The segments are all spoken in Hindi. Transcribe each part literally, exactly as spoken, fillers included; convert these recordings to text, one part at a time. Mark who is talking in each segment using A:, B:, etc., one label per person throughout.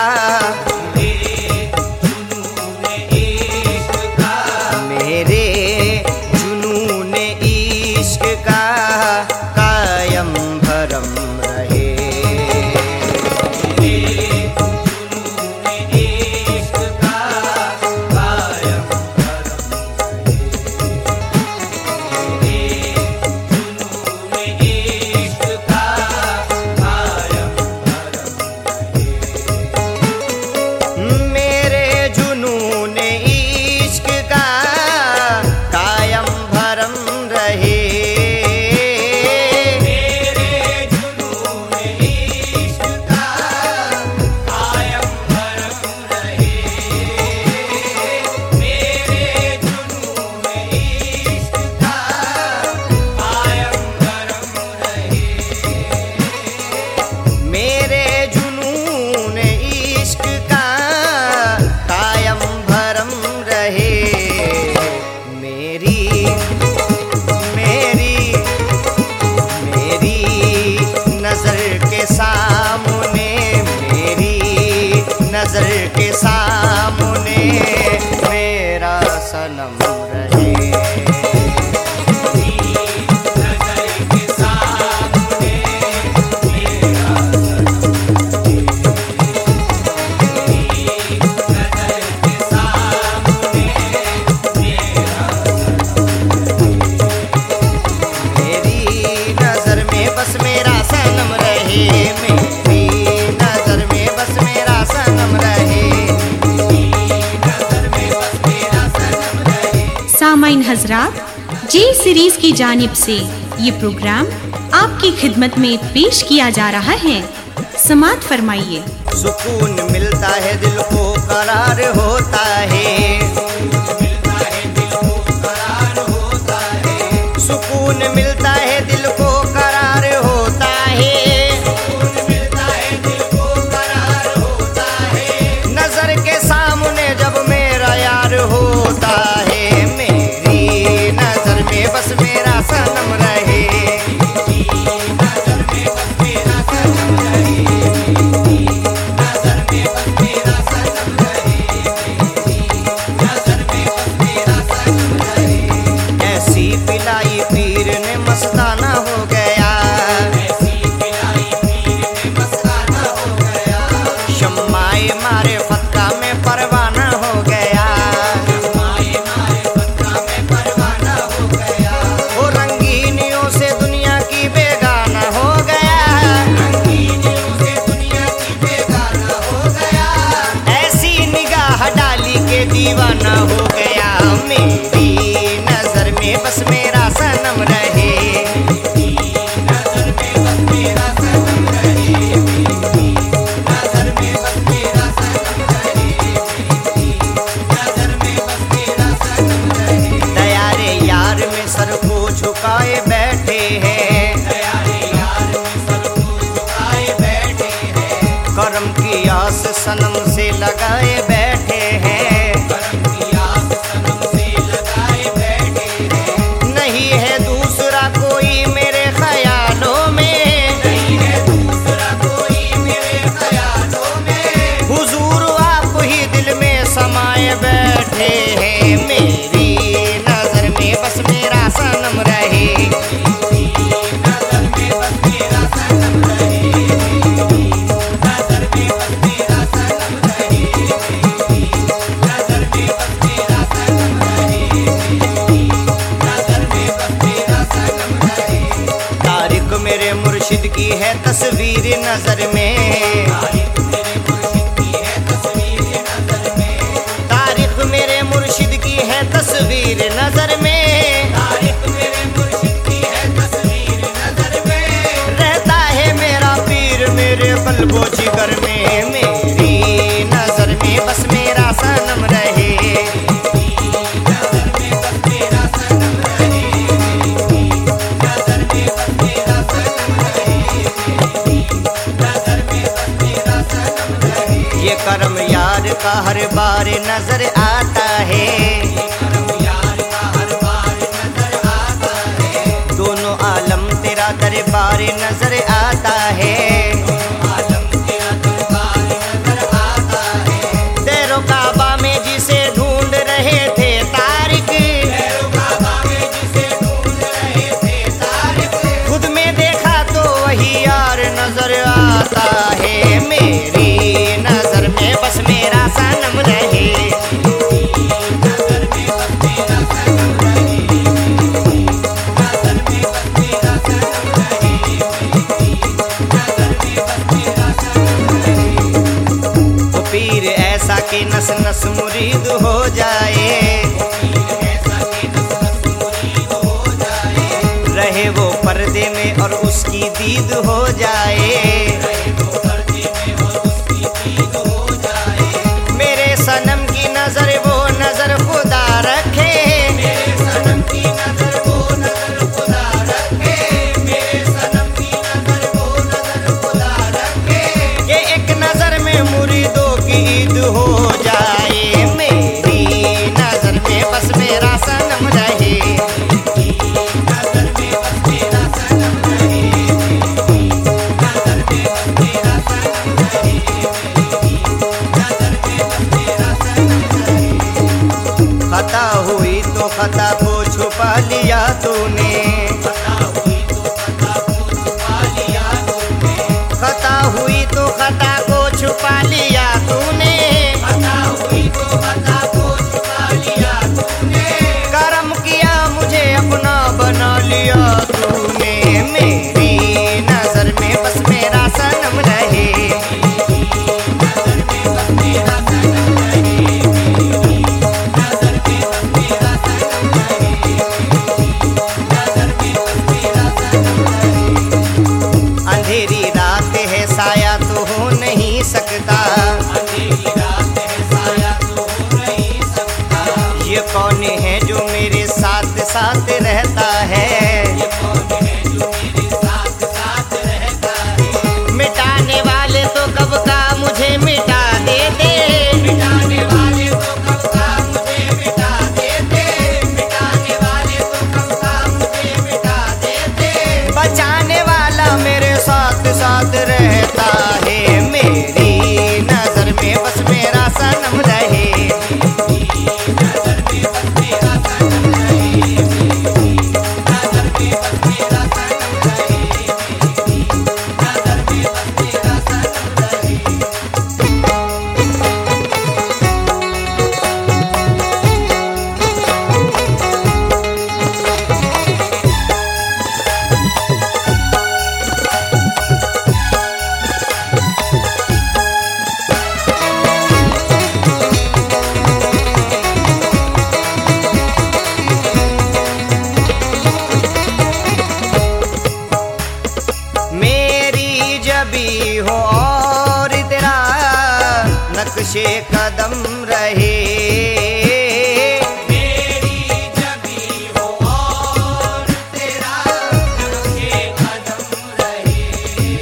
A: मेरे जुनून इश्क का कायम भरम रहे। के सामने मेरा सनम रहे।
B: सामाइन हजरात, जे सीरीज की जानिब से ये प्रोग्राम आपकी खिदमत में पेश किया जा रहा है। समात फरमाइए।
A: सुकून मिलता है दिल को, करार होता है। सुकून मिलता है दिल को, करार होता है। नजर के सामने जब मेरा यार होता है, बस मेरा सनम रहे। ऐसी पिलाई पीर ने मस्ताना हो गया। शम्माए मारे फतका में परवाना हो गया। दीवाना हो गया, मेरी नजर में बस मेरा सनम रहे। नजर में बस मेरा सनम रहे। नजर में बस मेरा सनम रहे। नजर में बस मेरा सनम रहे। दयारे यार में सर को झुकाए बैठे हैं। दयारे यार में सर को झुकाए बैठे हैं। करम की आस सनम से लगाए बैठे हैं। बैठे हैं, मेरी नजर में बस मेरा सनम रहे। नजर में बस मेरा सनम रहे। नजर में बस मेरा सनम रहे। नजर में बस मेरा सनम रहे। नजर में बस मेरा सनम रहे। तारीख मेरे मुर्शिद की है तस्वीर नजर में। मेरे मुर्शिद की है तस्वीर नजर में। तारीख मेरे मुर्शिद की है तस्वीर नजर में। रहता है मेरा पीर मेरे कल्बो जिगर में। मेरी नजर में बस मेरा सनम रहे। नजर में बस मेरा सनम रहे। नजर में बस मेरा सनम रहे। नजर में बस मेरा सनम रहे। ये करम यार का हर बार नजर आता है। यार का हर बार नजर आता है। दोनों आलम तेरा दरबार नजर आता है। दोनों आलम तेरा दरबार नजर आता कि नस नस मुरीद हो जाए, रहे वो पर्दे में और उसकी दीद हो जाए। मेरे सनम की नजर वो नजर खुदा रखे, मेरे सनम की नजर वो नजर खुदा रखे, मेरे सनम की नजर वो नजर खुदा रखे, कि एक नजर में मुरीदों की ईद हो जाए। मेरी नजर में बस मेरा सनम रहे, खता हुई तो खता को छुपा लिया तूने, खता हुई तो खता को छुपा लिया तूने, खता हुई तो खता को छुपा लिया तूने, खता हुई तो खता को छुपा लिया तूने, करम किया मुझे अपना बना लिया तूने। मेरी नजर में बस मेरा सनम रहे, अंधेरी रात है साया तो हो नहीं सकता, अंधेरी रात है साया तो हो नहीं सकता, ये कौन है जो मेरे साथ साथ रहता है, ये कौन है जो मेरे साथ साथ रहता है, मिटाने वाले तो कब का मुझे मिटा देते, मिटाने वाले तो कब का मुझे मिटा देते, मिटाने वाले तो कब का मुझे मिटा देते, बचाने वाला मेरे साथ साथ रहता है। मेरी नजर में बस मेरा सनम रहे, मेरी नजर में बस मेरा सनम रहे, मेरी नजर में बस मेरा सनम रहे, मेरी नजर में बस मेरा सनम रहे। मेरी जबी हो और तेरा नक्शे कदम रहे, मेरी जबी हो और तेरा नक्शे कदम रहे,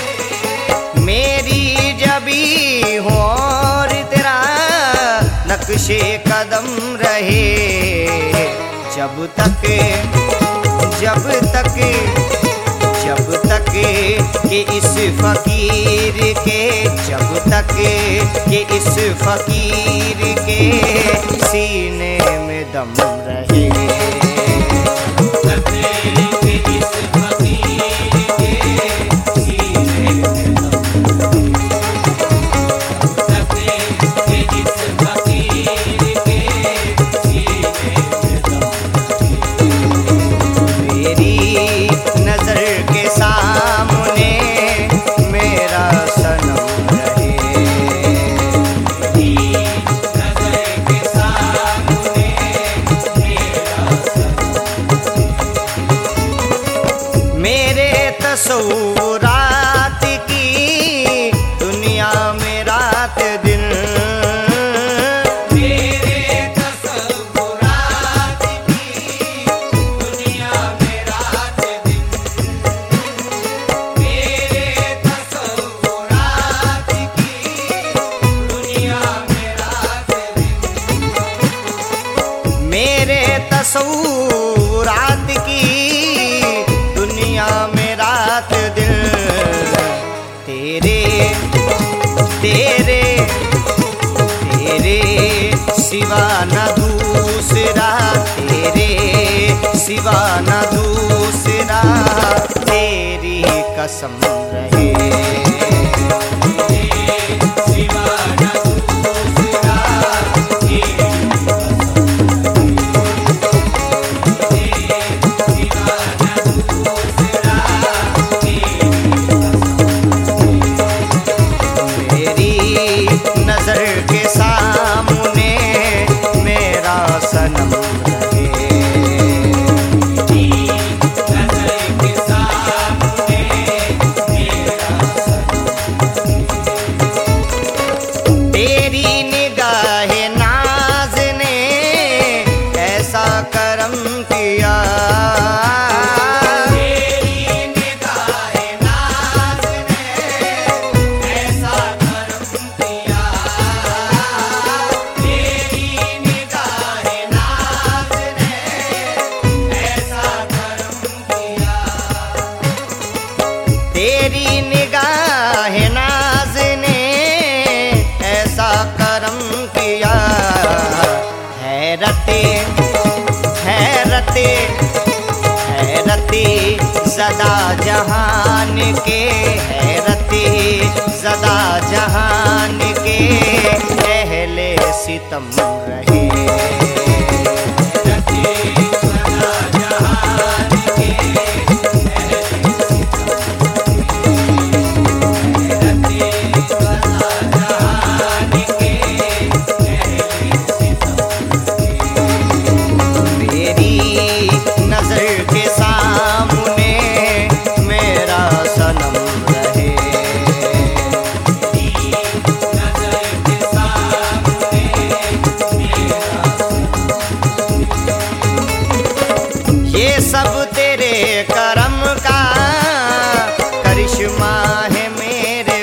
A: मेरी जबी हो और तेरा नक्शे कदम रहे, जब तक जब तक जब तक कि इस फकीर के, जब तक कि इस फकीर के सीने में दम रहे, इस फकीर के सीने में दम रहे, इस फकीर के सीने में दम रहे। मेरी नजर के सामने मेरा सनम रहे, मेरी नजर के सामने मेरा सनम, मेरे तसव्वुरात की दुनिया में रात दिन, मेरे तसव्वुरात की दुनिया में रात दिन, मेरे तसव्वुरात की दुनिया में रात दिन, मेरे तसव्वुरात की दुनिया में रात दिन, तेरे तेरे तेरे सिवा न दूसरा, तेरे सिवा न दूसरा, तेरी कसम रहे, तेरे सिवा न दूसरा, तेरी कसम रहे, तेरे सिवा न दूसरा, तेरी कसम, मेरी नजर के साथ ज़दा जहान के, हैरती ज़दा जहान के अहले सितम रहे। सब तेरे करम का करिश्मा है मेरे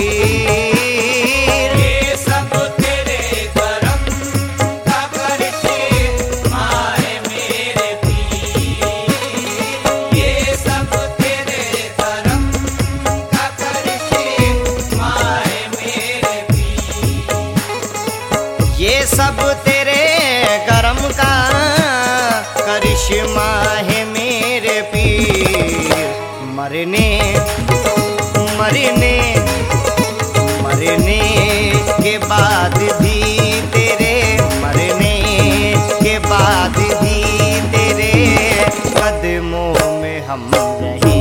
A: पीर।
C: ये सब तेरे करम का करिश्मा है मेरे पीर। ये सब तेरे करम का करिश्मा है मेरे पीर।
A: ये सब तेरे करम का करिश्मा है मेरे पीर। मरने मरने मरने के बाद भी तेरे, मरने के बाद भी तेरे कदमों में हम रहे।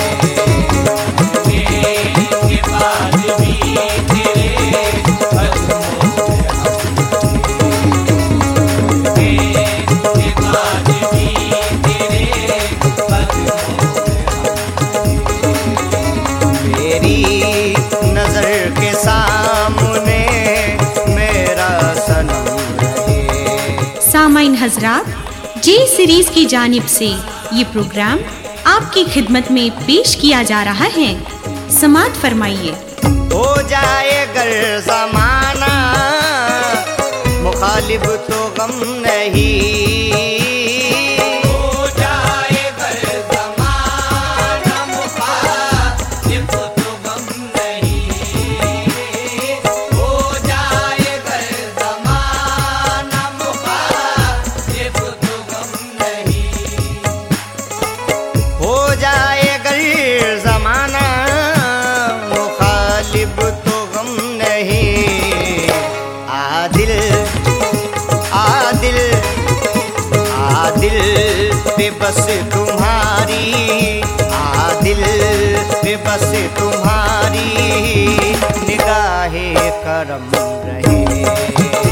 C: के बाद भी तेरे कदमों में हम रहे। के बाद भी तेरे कदमों में हम
A: मेरी नजर के सामने मेरा सनम रहे।
B: सामाइन हजरात, जे सीरीज की जानिब से ये प्रोग्राम आपकी खिदमत में पेश किया जा रहा है। समात फरमाइए।
A: हो जाए गर ज़माना मुखालिब तो गम नहीं।
C: हो जाए गर ज़माना मुखालिब तो गम नहीं। हो जाए गर ज़माना मुखालिब तो गम नहीं।
A: हो जाए गर ज़माना मुखालिब तो गम नहीं। आदिल आदिल आदिल पे बस तुम्हारी, आदिल पे बस तुम्हारी निगाहे करम रहे।